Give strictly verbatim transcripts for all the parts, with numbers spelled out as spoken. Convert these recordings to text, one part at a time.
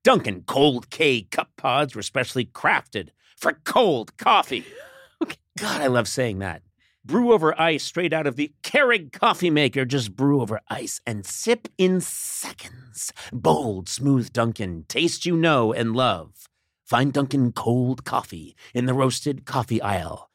Dunkin' Cold K Cup Pods were specially crafted for cold coffee. Okay. God, I love saying that. Brew over ice straight out of the Keurig coffee maker. Just brew over ice and sip in seconds. Bold, smooth Dunkin'. Taste you know and love. Find Dunkin' Cold Coffee in the roasted coffee aisle.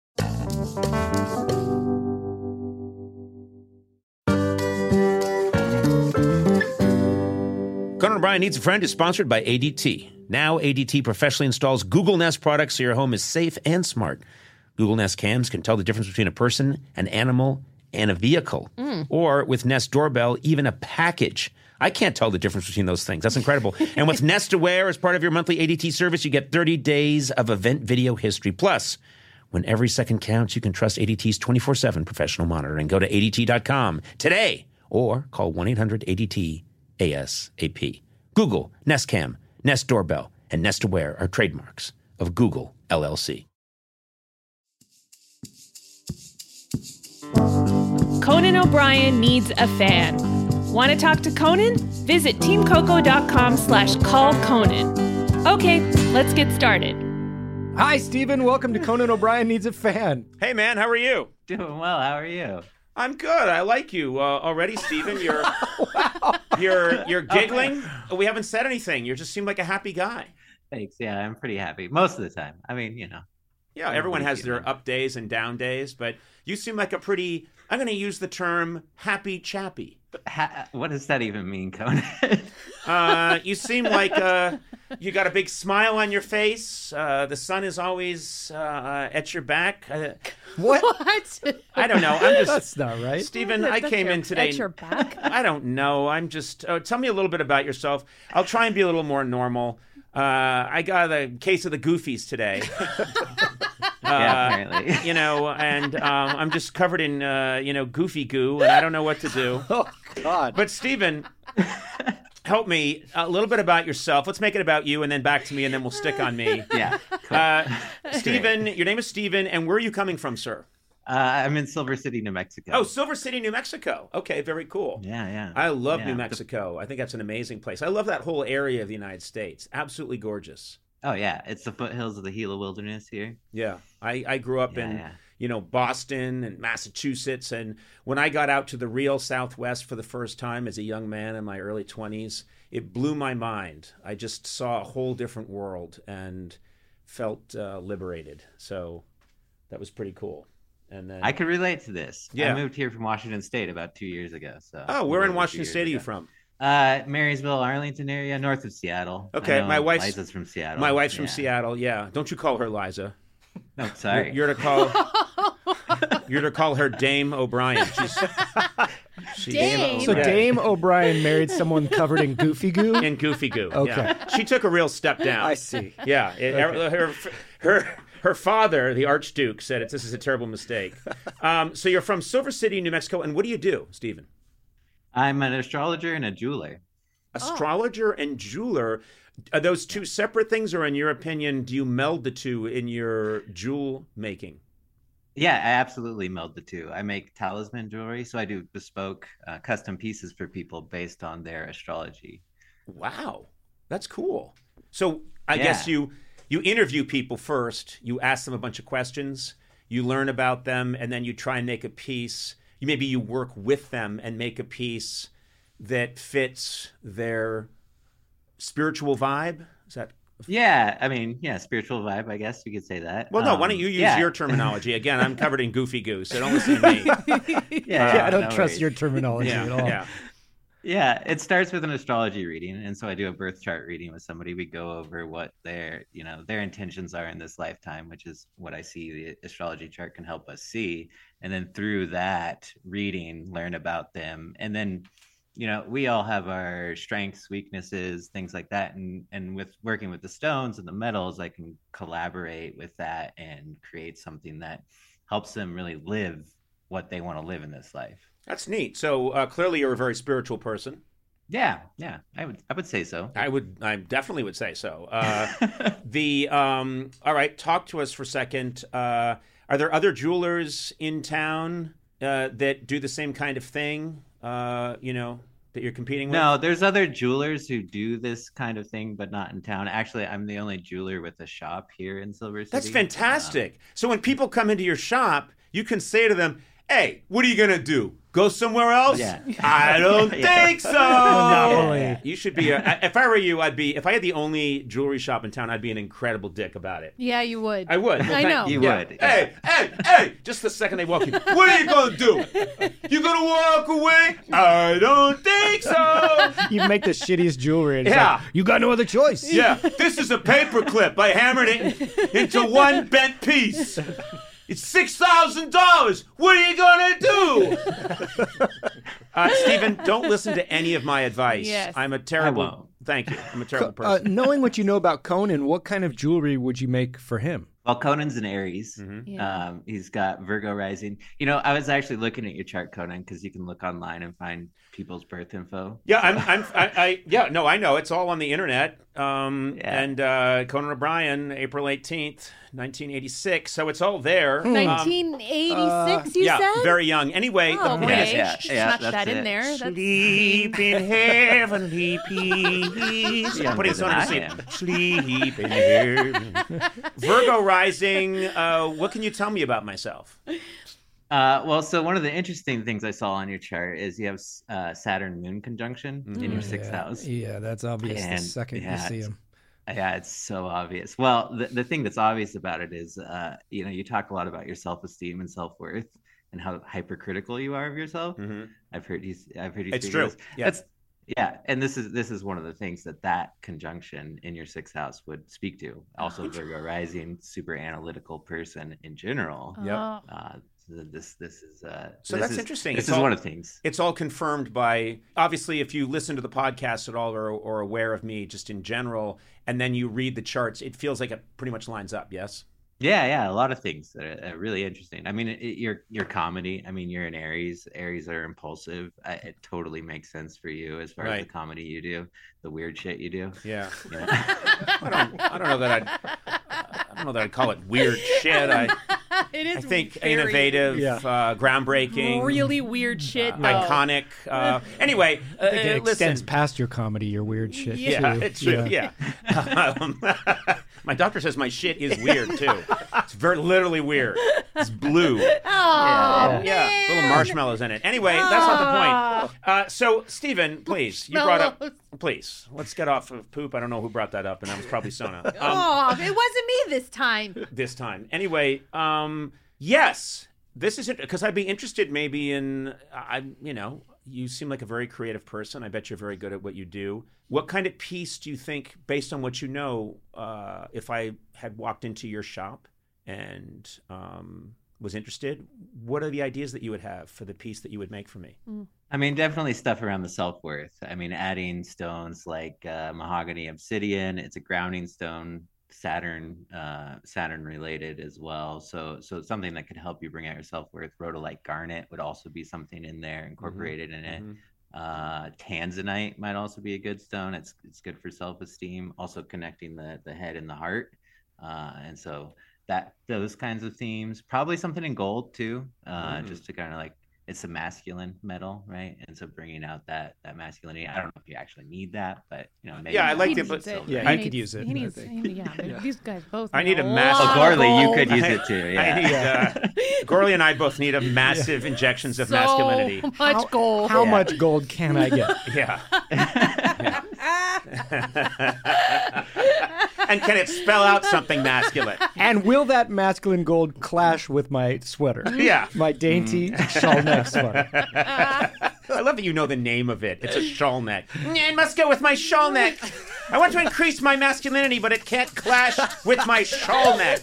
Conan O'Brien Needs a Friend is sponsored by A D T. Now A D T professionally installs Google Nest products so your home is safe and smart. Google Nest cams can tell the difference between a person, an animal, and a vehicle. Mm. Or with Nest Doorbell, even a package. I can't tell the difference between those things. That's incredible. And with Nest Aware, as part of your monthly A D T service, you get thirty days of event video history. Plus, when every second counts, you can trust A D T's twenty-four seven professional monitoring. Go to A D T dot com today or call one eight hundred A D T A S A P. Google, Nest Cam, Nest Doorbell, and Nest Aware are trademarks of Google, L L C. Conan O'Brien Needs a Fan. Want to talk to Conan? Visit teamcoco.com slash call Conan. Okay, let's get started. Hi, Stephen. Welcome to Conan O'Brien Needs a Fan. Hey, man, how are you? Doing well. How are you? I'm good. I like you uh, already, Stephen. You're wow. you're you're giggling. Okay. We haven't said anything. You just seem like a happy guy. Thanks. Yeah, I'm pretty happy most of the time. I mean, you know. Yeah, everyone has their up days and down days, but you seem like a pretty, I'm going to use the term happy chappy. Ha- what does that even mean, Conan? uh, you seem like uh, you got a big smile on your face. Uh, the sun is always uh, at your back. Uh, what? What? I don't know. I'm just. That's not right. Stephen, I came your, in today. At your back? I don't know. I'm just. Uh, tell me a little bit about yourself. I'll try and be a little more normal. Uh, I got a case of the goofies today. Yeah, apparently. Uh, you know, and um, I'm just covered in, uh, you know, goofy goo, and I don't know what to do. Oh, God. But, Stephen, help me a little bit about yourself. Let's make it about you, and then back to me, and then we'll stick on me. Yeah. Cool. Uh, Stephen, your name is Stephen, and where are you coming from, sir? Uh, I'm in Silver City, New Mexico. Oh, Silver City, New Mexico. Okay, very cool. Yeah, yeah. I love yeah. New Mexico. I think that's an amazing place. I love that whole area of the United States. Absolutely gorgeous. Oh, yeah. It's the foothills of the Gila Wilderness here. Yeah. I, I grew up yeah, in, yeah. you know, Boston and Massachusetts. And when I got out to the real Southwest for the first time as a young man in my early twenties, it blew my mind. I just saw a whole different world and felt uh, liberated. So that was pretty cool. And then I could relate to this. Yeah. I moved here from Washington State about two years ago. So Oh, where in Washington State are you from? Uh, Marysville, Arlington area, north of Seattle. Okay, my wife's Liza's from Seattle. My wife's yeah. from Seattle. Yeah, don't you call her Liza? No, sorry. You're, you're to call. You're to call her Dame O'Brien. She's, she's Dame? So Dame O'Brien married someone covered in goofy goo? in goofy goo. Okay. Yeah. She took a real step down. I see. Yeah, it, Okay. her, her her father, the Archduke, said it. This is a terrible mistake. Um, so you're from Silver City, New Mexico, and what do you do, Stephen? I'm an astrologer and a jeweler. Astrologer and jeweler. Are those two separate things, or in your opinion, do you meld the two in your jewel making? Yeah, I absolutely meld the two. I make talisman jewelry, so I do bespoke uh, custom pieces for people based on their astrology. Wow, that's cool. So I Yeah. guess you you interview people first. You ask them a bunch of questions. You learn about them, and then you try and make a piece. You maybe you work with them and make a piece that fits their spiritual vibe. Is that? Yeah, I mean, yeah, spiritual vibe, I guess you could say that. Well, no. Um, Why don't you use yeah. your terminology? Again, I'm covered in goofy goo, so don't listen to me. Yeah, Yeah, I don't no trust worries. your terminology Yeah, at all. yeah. Yeah, it starts with an astrology reading, and so I do a birth chart reading with somebody. We go over what their, you know, their intentions are in this lifetime, which is what I see the astrology chart can help us see, and then through that reading, learn about them, and then, you know, we all have our strengths, weaknesses, things like that, and and with working with the stones and the metals, I can collaborate with that and create something that helps them really live what they want to live in this life. That's neat. So uh, clearly, you're a very spiritual person. Yeah, yeah, I would, I would say so. I would, I definitely would say so. Uh, the, um, all right, talk to us for a second. Uh, are there other jewelers in town uh, that do the same kind of thing? Uh, you know, that you're competing with? No, there's other jewelers who do this kind of thing, but not in town. Actually, I'm the only jeweler with a shop here in Silver City. That's fantastic. Um, so when people come into your shop, you can say to them, hey, what are you going to do? Go somewhere else? Yeah. I don't Yeah. think so. Monopoly. You should be, a, if I were you, I'd be, if I had the only jewelry shop in town, I'd be an incredible dick about it. Yeah, you would. I would. Well, I thank- know. You yeah. would. Hey, hey, hey, just the second they walk in, what are you going to do? You going to walk away? I don't think so. You make the shittiest jewelry. And it's Yeah. like, you got no other choice. Yeah, this is a paper clip. I hammered it into one bent piece. It's six thousand dollars. What are you going to do? uh, Stephen, don't listen to any of my advice. Yes. I'm a I terrible... won't. Thank you. I'm a terrible Uh, person. knowing what you know about Conan, what kind of jewelry would you make for him? Well, Conan's an Aries. Mhm. Yeah. Um, he's got Virgo rising. You know, I was actually looking at your chart, Conan, because you can look online and find people's birth info. Yeah, I'm. I'm. I, I. Yeah. No, I know. It's all on the internet. Um. Yeah. And uh, Conan O'Brien, April eighteenth, nineteen eighty-six. So it's all there. Um, nineteen eighty-six, you yeah. said? Very young. Anyway, Oh, the point okay. is, Yeah, Just yeah, smash that's that in it. there. That's sleep in heavenly peace. Younger Putting than someone to I sleep. am. Sleep in heaven. Virgo rising. Uh, what can you tell me about myself? Uh, well, so one of the interesting things I saw on your chart is you have uh, Saturn Moon conjunction in your sixth yeah. house. Yeah, that's obvious And, the second yeah, you see it's- him. Yeah, it's so obvious. Well, the, the thing that's obvious about it is, uh, you know, you talk a lot about your self-esteem and self-worth and how hypercritical you are of yourself. Mhm. I've heard you. I've heard you. It's speak true. of this. Yeah. That's, yeah, and this is this is one of the things that that conjunction in your sixth house would speak to. Also, Virgo rising, super analytical person in general. Yep. Oh. Uh, so this this is uh, So this that's is- interesting. This It's is all- one of the things. It's all confirmed by, obviously, if you listen to the podcast at all or, or aware of me just in general, and then you read the charts, it feels like it pretty much lines up, yes? Yeah, yeah, a lot of things that are, are really interesting. I mean, it, it- your your comedy. I mean, you're an Aries. Aries are impulsive. I, it totally makes sense for you as far as Right. the comedy you do, the weird shit you do. Yeah. You know? I don't, I don't know that I'd, I don't know that I'd call it weird shit. I, It is I think very innovative, Yeah. uh, groundbreaking, Really weird shit, though. iconic. Uh, anyway, uh, I think it listen. extends past your comedy, your weird shit, Yeah, too. it's true. Yeah. Um, my doctor says my shit is weird too. It's very literally weird. It's blue. Oh, Yeah. Yeah, little marshmallows in it. Anyway, that's not the point. Uh, so, Stephen, please, you brought up. Please, let's get off of poop. I don't know who brought that up, and that was probably Sona. Um, oh, it wasn't me this time. this time. Anyway, um, yes, this is because I'd be interested maybe in, I, you know, you seem like a very creative person. I bet you're very good at what you do. What kind of piece do you think, based on what you know, uh, if I had walked into your shop and um, was interested, what are the ideas that you would have for the piece that you would make for me? I mean, definitely stuff around the self-worth. I mean, adding stones like uh, mahogany obsidian. It's a grounding stone, Saturn, uh, Saturn related as well. So, so something that could help you bring out your self-worth. Rhodolite garnet would also be something in there incorporated in it. Mhm. Uh, tanzanite might also be a good stone. It's it's good for self-esteem. Also connecting the the head and the heart. Uh, and so that those kinds of themes. Probably something in gold too, uh, Mhm. just to kind of like. It's a masculine metal, right? And so bringing out that that masculinity. I don't know if you actually need that, but you know, maybe Yeah, I like He to needs put- it. Yeah, He I needs- could use it, He I needs, think. he- yeah, these guys both. I need a lot massive- Oh, of Gorley, you gold. could use it too. Yeah. I need, uh, Gorley and I both need a massive injections of so masculinity. much How- gold. How Yeah. much gold can I get? Yeah. And can it spell out something masculine? And will that masculine gold clash with my sweater? Yeah. My dainty shawl neck sweater. I love that you know the name of it. It's a shawl neck. It must go with my shawl neck. I want to increase my masculinity, but it can't clash with my shawl neck.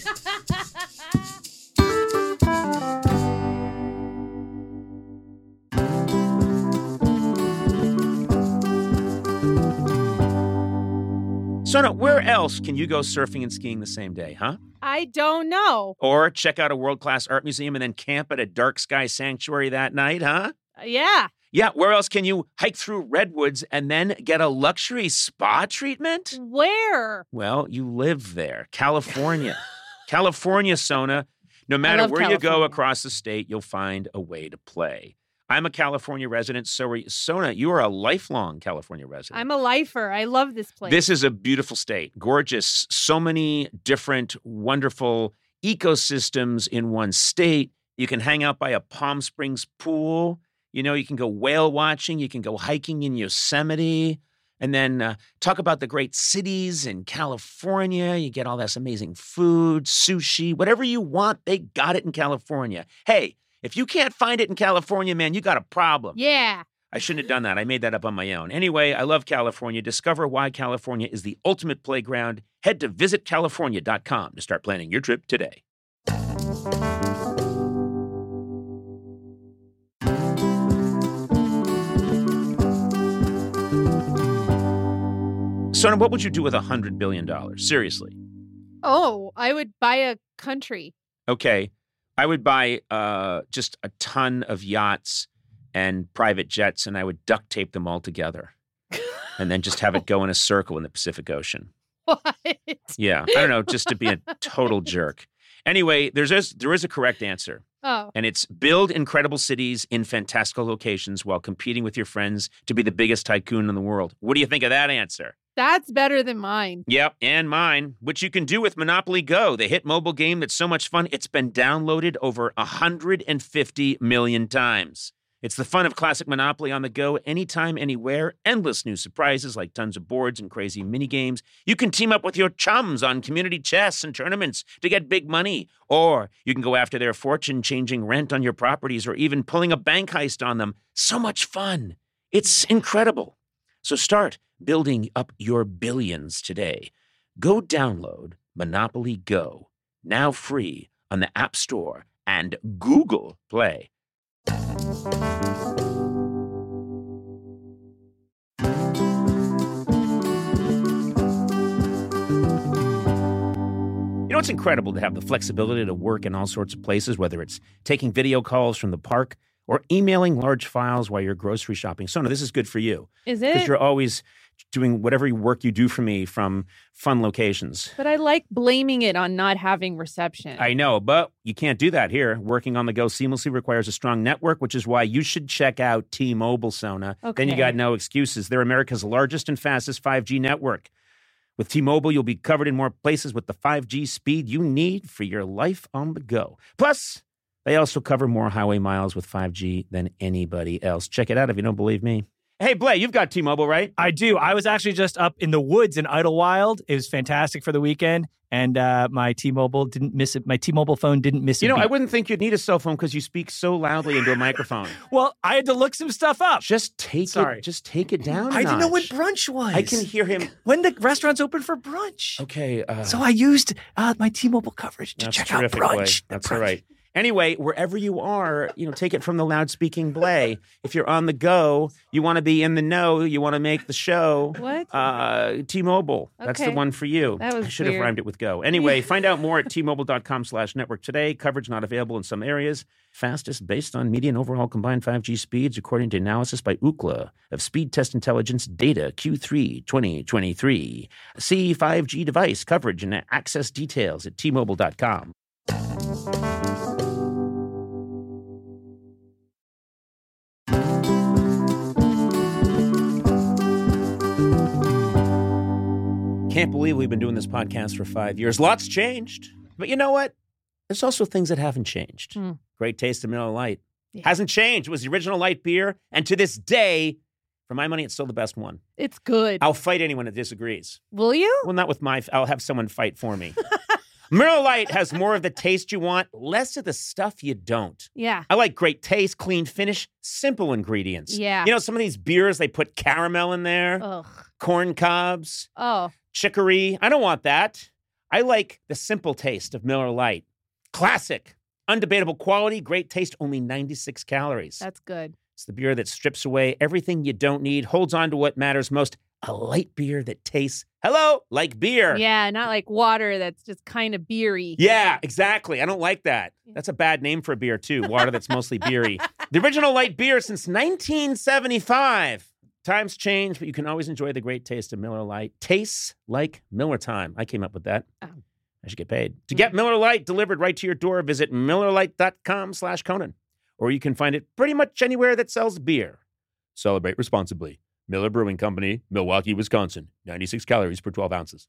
Sona, where else can you go surfing and skiing the same day, huh? I don't know. Or check out a world-class art museum and then camp at a dark sky sanctuary that night, huh? Uh, yeah. Yeah, where else can you hike through redwoods and then get a luxury spa treatment? Where? Well, you live there, California. California, Sona. No matter love where you go California. across the state, you'll find a way to play. I'm a California resident. So are you. Sona, you are a lifelong California resident. I'm a lifer. I love this place. This is a beautiful state. Gorgeous. So many different, wonderful ecosystems in one state. You can hang out by a Palm Springs pool. You know, you can go whale watching. You can go hiking in Yosemite. And then uh, talk about the great cities in California. You get all this amazing food, sushi, whatever you want, they got it in California. Hey, if you can't find it in California, man, you got a problem. Yeah. I shouldn't have done that. I made that up on my own. Anyway, I love California. Discover why California is the ultimate playground. Head to visit california dot com to start planning your trip today. Sona, what would you do with one hundred billion dollars? Seriously. Oh, I would buy a country. Okay. I would buy uh, just a ton of yachts and private jets, and I would duct tape them all together and then just have it go in a circle in the Pacific Ocean. What? Yeah. I don't know, just to be a total jerk. Anyway, there's a, there is a correct answer. Oh. And it's build incredible cities in fantastical locations while competing with your friends to be the biggest tycoon in the world. What do you think of that answer? That's better than mine. Yep, and mine, which you can do with Monopoly Go, the hit mobile game that's so much fun, it's been downloaded over one hundred fifty million times. It's the fun of classic Monopoly on the go, anytime, anywhere, endless new surprises like tons of boards and crazy mini games. You can team up with your chums on community chess and tournaments to get big money, or you can go after their fortune changing rent on your properties or even pulling a bank heist on them. So much fun. It's incredible. So start building up your billions today. Go download Monopoly Go, now free on the App Store and Google Play. You know, it's incredible to have the flexibility to work in all sorts of places, whether it's taking video calls from the park or emailing large files while you're grocery shopping. Sona, this is good for you. Is Because it? you're always doing whatever work you do for me from fun locations. But I like blaming it on not having reception. I know, but you can't do that here. Working on the go seamlessly requires a strong network, which is why you should check out T-Mobile, Sona. Then you Okay. got no excuses. They're America's largest and fastest five G network. With T-Mobile, you'll be covered in more places with the five G speed you need for your life on the go. Plus, they also cover more highway miles with five G than anybody else. Check it out if you don't believe me. Hey, Blay, you've got T-Mobile, right? I do. I was actually just up in the woods in Idlewild. It was fantastic for the weekend, and uh, my T-Mobile didn't miss it. My T-Mobile phone didn't miss it. You know, I wouldn't think you'd need a cell phone because you speak so loudly into a microphone. Well, I had to look some stuff up. Just take Sorry. it. Just take it down. a I didn't know when notch. brunch was. I can hear him. when the restaurant's open for brunch. Okay. Uh, So I used uh, my T-Mobile coverage to that's check terrific, out Blay. brunch. That's brunch. all right. Anyway, wherever you are, you know, take it from the loud-speaking Blay. If you're on the go, you want to be in the know, you want to make the show. What? Uh, T-Mobile. That's the Okay. one for you. That was I should have weird. rhymed it with go. Anyway, find out more at T-Mobile.com slash network today. Coverage not available in some areas. Fastest based on median overall combined five G speeds, according to analysis by Ookla of Speed Test Intelligence data Q three twenty twenty-three. See five G device coverage and access details at T Mobile dot com. Can't believe we've been doing this podcast for five years. Lots changed. But you know what? There's also things that haven't changed. Hmm. Great taste of Miller Lite. Yeah. Hasn't changed. It was the original light beer. And to this day, for my money, it's still the best one. It's good. I'll fight anyone that disagrees. Will you? Well, not with my, I'll have someone fight for me. Miller Lite has more of the taste you want, less of the stuff you don't. Yeah. I like great taste, clean finish, simple ingredients. Yeah. You know, some of these beers, they put caramel in there, Ugh. corn cobs, Oh. chicory. I don't want that. I like the simple taste of Miller Lite. Classic, undebatable quality, great taste, only ninety-six calories. That's good. It's the beer that strips away everything you don't need, holds on to what matters most. A light beer that tastes, hello, like beer. Yeah, not like water that's just kind of beery. Yeah, exactly. I don't like that. That's a bad name for a beer, too. Water that's mostly beery. The original light beer since nineteen seventy-five. Times change, but you can always enjoy the great taste of Miller Lite. Tastes like Miller time. I came up with that. Oh. I should get paid. To get Miller Lite delivered right to your door, visit Miller Lite dot com slash Conan. or you can find it pretty much anywhere that sells beer. Celebrate responsibly. Miller Brewing Company, Milwaukee, Wisconsin. ninety-six calories per twelve ounces.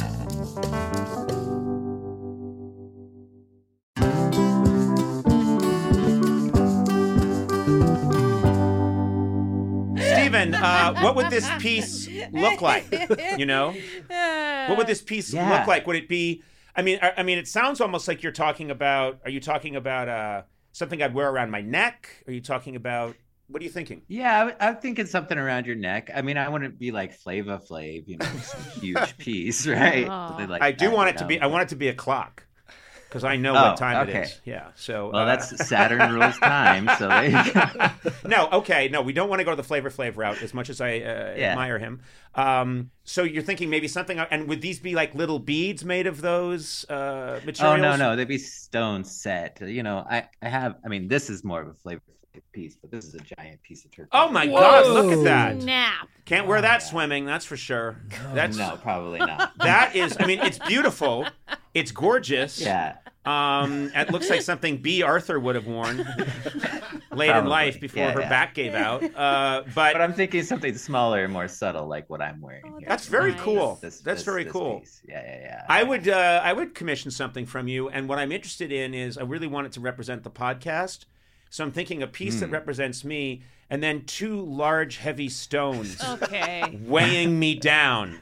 Stephen, uh, what would this piece look like? You know, what would this piece Yeah. look like? Would it be? I mean, I, I mean, it sounds almost like you're talking about. Are you talking about uh, something I'd wear around my neck? Are you talking about? What are you thinking? Yeah, I w- I'm thinking something around your neck. I mean, I wouldn't be like Flava Flav, you know, some huge piece, right? Aw. Something like I do that, want you it to know? be. I want it to be a clock because I know Oh, what time okay. it is. Yeah. So. Well, uh, that's Saturn rules time, so there you go. no, okay, no, we don't want to go the Flavor Flav route as much as I uh, Yeah. admire him. Um, so you're thinking maybe something, and would these be like little beads made of those uh, materials? Oh no, no, they'd be stone set. You know, I, I have. I mean, this is more of a Flavor Flav piece, but this is a giant piece of turkey. Oh my Whoa. God! Look at that. Snap. Can't wear that yeah. swimming. That's for sure. That's No, probably not. that is. I mean, it's beautiful. It's gorgeous. Yeah. Um, it looks like something B. Arthur would have worn late in Probably. life before Yeah, her yeah. back gave out. Uh, but But I'm thinking something smaller and more subtle, like what I'm wearing. Oh, here. that's very Nice. cool. This- That's this- very this cool. piece. Yeah, yeah, yeah. I would uh, I would commission something from you, and what I'm interested in is I really want it to represent the podcast. So I'm thinking a piece that Hmm. represents me, and then two large, heavy stones Okay. weighing me down,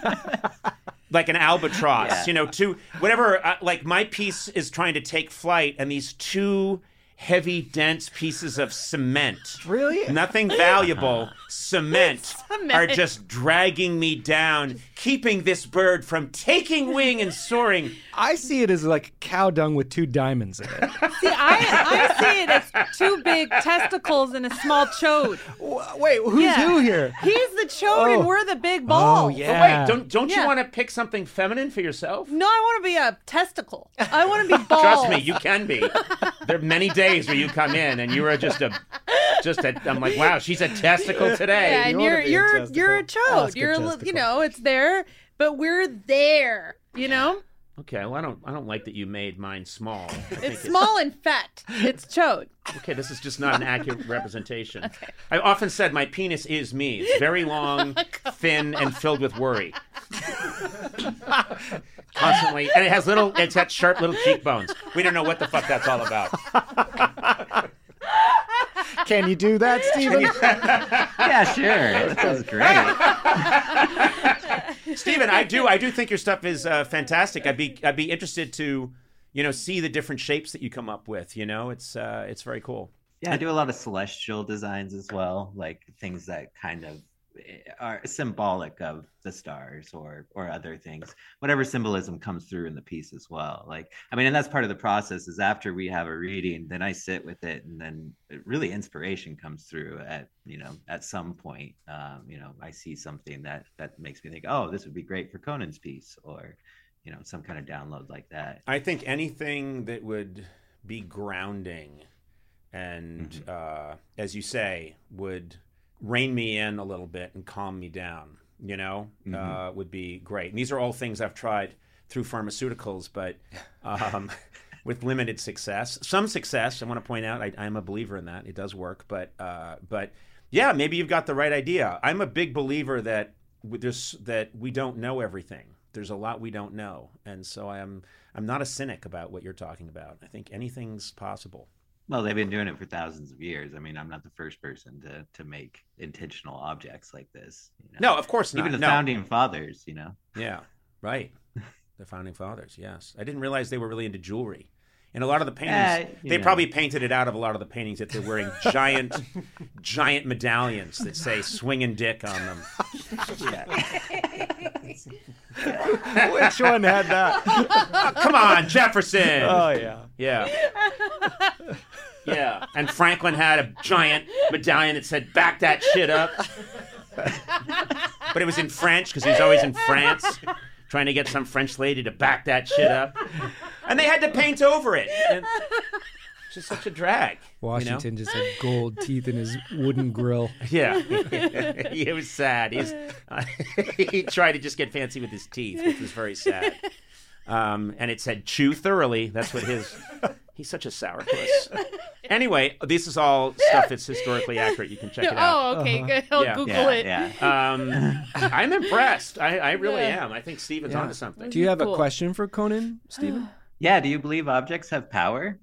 like an albatross. Yeah. You know, two whatever. Uh, like my piece is trying to take flight, and these two heavy, dense pieces of cement. Really? Nothing valuable. Cement, Cement. are just dragging me down, keeping this bird from taking wing and soaring. I see it as like cow dung with two diamonds in it. See, I, I see it as two big testicles and a small chode. W- Wait, who's Yeah. who here? He's the chode Oh. and we're the big ball. Oh, But yeah. wait, don't don't you Yeah. want to pick something feminine for yourself? No, I want to be a testicle. I want to be balls. Trust me, you can be. There are many days where you come in and you are just a, just a. I'm like, wow, she's a testicle today. Yeah, and You wanna you're be a you're testicle. you're a chode. Ask a You're a li- testicle. you know, it's there, but we're there. You know, Okay, well, I don't I don't like that you made mine small. I think it's small and fat. It's chode. Okay, this is just not an accurate representation. I've often said my penis is me. It's very long, thin, and filled with worry. Constantly, and it has little. It's got sharp little cheekbones. We don't know what the fuck that's all about. Can you do that, Stephen? Yeah, sure. That sounds great. Stephen, I do, I do think your stuff is uh, fantastic. I'd be, I'd be interested to, you know, see the different shapes that you come up with. You know, it's, uh, it's very cool. Yeah, I do a lot of celestial designs as well, like things that kind of are symbolic of the stars or or other things. Whatever symbolism comes through in the piece as well. Like, I mean, and that's part of the process is after we have a reading, then I sit with it, and then really inspiration comes through at you know at some point. Um, you know, I see something that that makes me think, oh, this would be great for Conan's piece, or you know, some kind of download like that. I think anything that would be grounding and, Mhm. uh, as you say, would rein me in a little bit and calm me down, you know, Mhm. uh, would be great. And these are all things I've tried through pharmaceuticals, but um, with limited success. Some success, I want to point out, I, I'm a believer in that. It does work. But, uh, but yeah, maybe you've got the right idea. I'm a big believer that w- there's, that we don't know everything. There's a lot we don't know. And so I'm, I'm not a cynic about what you're talking about. I think anything's possible. Well, they've been doing it for thousands of years. I mean, I'm not the first person to to make intentional objects like this. You know? No, of course not. Even the No. founding fathers, you know. Yeah, right. The founding fathers, yes. I didn't realize they were really into jewelry. In a lot of the paintings, Yeah, you they know. probably painted it out of a lot of the paintings that they're wearing giant, giant medallions that say "swinging dick" on them. Which one had that? Oh, come on, Jefferson. Oh, yeah. Yeah. Yeah. And Franklin had a giant medallion that said, "Back that shit up." But it was in French because he was always in France trying to get some French lady to back that shit up. And they had to paint over it. And it's just such a drag. Washington just had gold teeth in his wooden grill. You know? Yeah. It was sad. He's, uh, he tried to just get fancy with his teeth, which was very sad. Um, and it said, "Chew thoroughly." That's what his... He's such a sourpuss. Anyway, this is all stuff that's historically accurate. You can check it out. Oh, okay, Uh-huh. good. I'll Yeah. Google Yeah, it. yeah. Um, I'm impressed. I, I really Yeah. am. I think Steven's Yeah. onto something. Do you have Cool. a question for Conan, Stephen? Yeah, do you believe objects have power?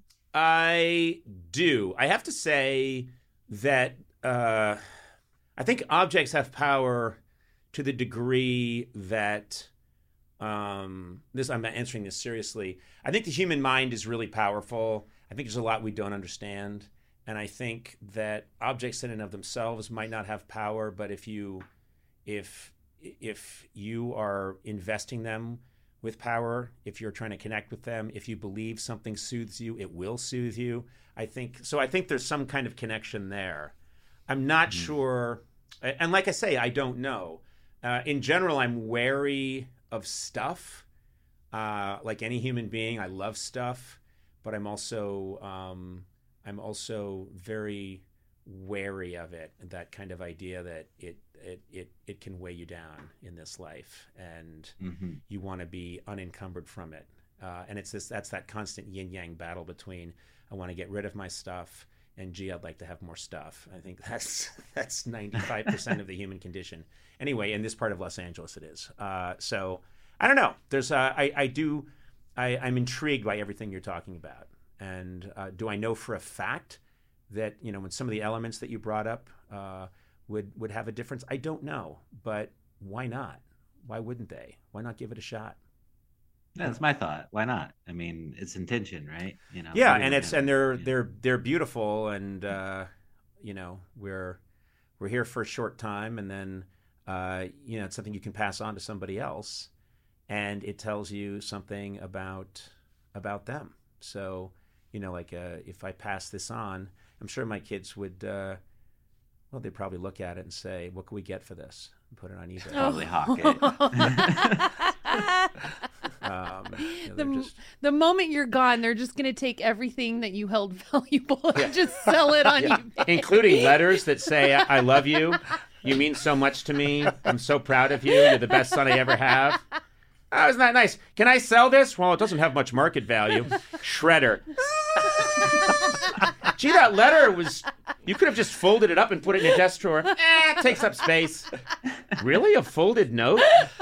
I do. I have to say that uh, I think objects have power to the degree that um, this. I'm answering this seriously. I think the human mind is really powerful. I think there's a lot we don't understand, and I think that objects in and of themselves might not have power, but if you, if if you are investing them with power, if you're trying to connect with them, if you believe something soothes you, it will soothe you. I think so. I think there's some kind of connection there. I'm not mm-hmm. sure, and like I say, I don't know. Uh, in general, I'm wary of stuff. Uh, like any human being, I love stuff, but I'm also um, I'm also very wary of it. That kind of idea that it it it, it can weigh you down in this life, and mm-hmm. you want to be unencumbered from it. Uh, and it's this that's that constant yin yang battle between I want to get rid of my stuff and gee, I'd like to have more stuff. I think that's that's ninety-five percent of the human condition. Anyway, in this part of Los Angeles, it is. Uh, so I don't know. There's uh, I I do I, I'm intrigued by everything you're talking about, and uh, do I know for a fact that you know when some of the elements that you brought up uh, would would have a difference? I don't know, but why not? Why wouldn't they? Why not give it a shot? That's my thought. Why not? I mean, it's intention, right? You know. Yeah, and it's and they're yeah. they're they're beautiful, and uh, you know we're we're here for a short time, and then uh, you know it's something you can pass on to somebody else, and it tells you something about about them. So you know, like uh, if I pass this on, I'm sure my kids would. Uh, well, they'd probably look at it and say, "What can we get for this?" And put it on eBay. Probably hawk it. Um, you know, the, just... the moment you're gone, they're just going to take everything that you held valuable and yeah. just sell it on yeah. eBay. Including letters that say, I love you. You mean so much to me. I'm so proud of you. You're the best son I ever have. Oh, isn't that nice? Can I sell this? Well, it doesn't have much market value. Shredder. Gee, that letter was... You could have just folded it up and put it in your desk drawer. Eh, it takes up space. Really? A folded note?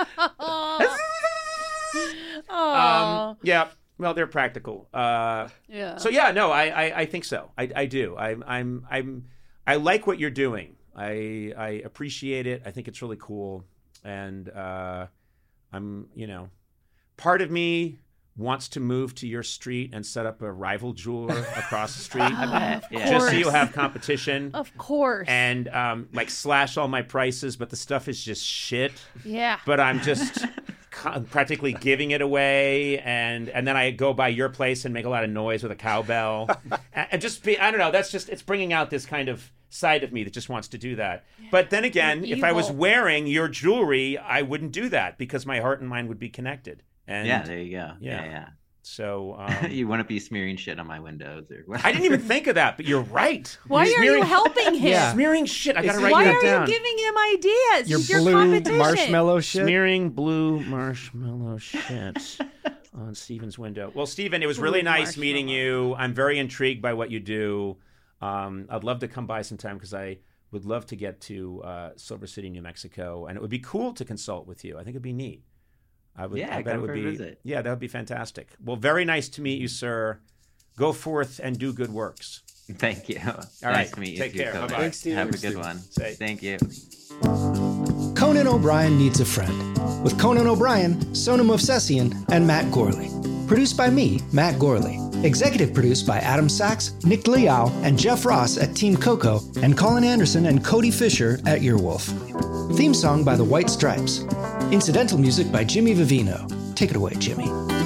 Um, yeah, well, they're practical. Uh, yeah. So yeah, no, I, I, I think so. I, I do. I, I'm, I'm, I like what you're doing. I, I appreciate it. I think it's really cool, and uh, I'm, you know, part of me wants to move to your street and set up a rival jeweler across the street, I bet. Yeah. just so you'll have competition. Of course. And um, like slash all my prices, but the stuff is just shit. Yeah. But I'm just. Practically giving it away, and and then I go by your place and make a lot of noise with a cowbell, and, and just be I don't know. That's just it's bringing out this kind of side of me that just wants to do that. Yeah. But then again, You're if I was evil. wearing your jewelry, I wouldn't do that because my heart and mind would be connected. And yeah, there you go. Yeah, yeah. yeah. So um, you wouldn't be smearing shit on my windows or whatever. I didn't even think of that, but you're right. Why you're are smearing, you helping him? Yeah. Smearing shit. I gotta write Why that are down. you giving him ideas? Your He's your blue competition. marshmallow shit. Smearing blue marshmallow shit on Stephen's window. Well, Stephen, it was really Blue nice meeting marshmallow. you. I'm very intrigued by what you do. Um, I'd love to come by sometime because I would love to get to uh, Silver City, New Mexico, and it would be cool to consult with you. I think it'd be neat. I would. Yeah, I bet it come would for a be. visit. Yeah, that would be fantastic. Well, very nice to meet you, sir. Go forth and do good works. Thank you. All nice right. to meet you. Take too, care. Kobe. Bye-bye. Thanks, Steve. Have a Thanks, good Steve. one. Say. Thank you. Conan O'Brien Needs a Friend, with Conan O'Brien, Sona Movsesian, and Matt Gorley. Produced by me, Matt Gorley. Executive produced by Adam Sachs, Nick Liao, and Jeff Ross at Team Coco, and Colin Anderson and Cody Fisher at Earwolf. Theme song by The White Stripes. Incidental music by Jimmy Vivino. Take it away, Jimmy.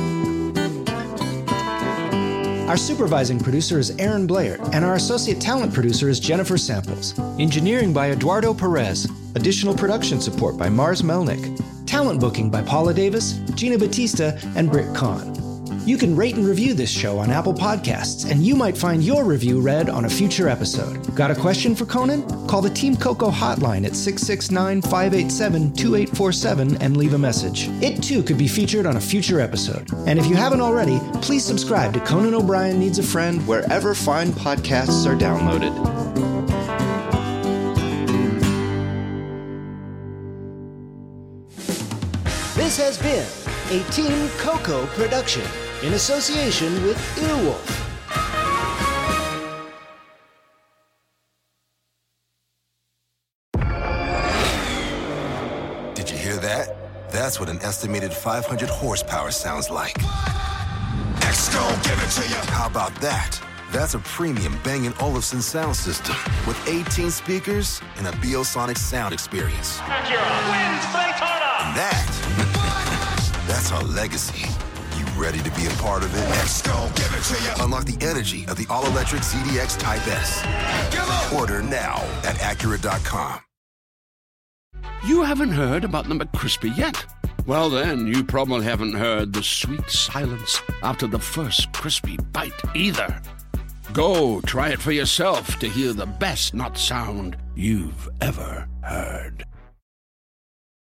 Our supervising producer is Aaron Blair, and our associate talent producer is Jennifer Samples. Engineering by Eduardo Perez. Additional production support by Mars Melnick. Talent booking by Paula Davis, Gina Batista, and Britt Kahn. You can rate and review this show on Apple Podcasts, and you might find your review read on a future episode. Got a question for Conan? Call the Team Coco hotline at six six nine, five eight seven, two eight four seven and leave a message. It too could be featured on a future episode. And if you haven't already, please subscribe to Conan O'Brien Needs a Friend wherever fine podcasts are downloaded. This has been a Team Coco production in association with Earwolf. Did you hear that? That's what an estimated five hundred horsepower sounds like. X gon' give it to you. How about that? That's a premium Bang and Olufsen sound system with eighteen speakers and a Biosonic sound experience. Acura wins Daytona. And that, that's our legacy. You ready to be a part of it? X gon' give it to you. Unlock the energy of the all-electric Z D X Type S. Order now at Acura dot com. You haven't heard about the McCrispy yet? Well, then, you probably haven't heard the sweet silence after the first crispy bite either. Go try it for yourself to hear the best nut sound you've ever heard.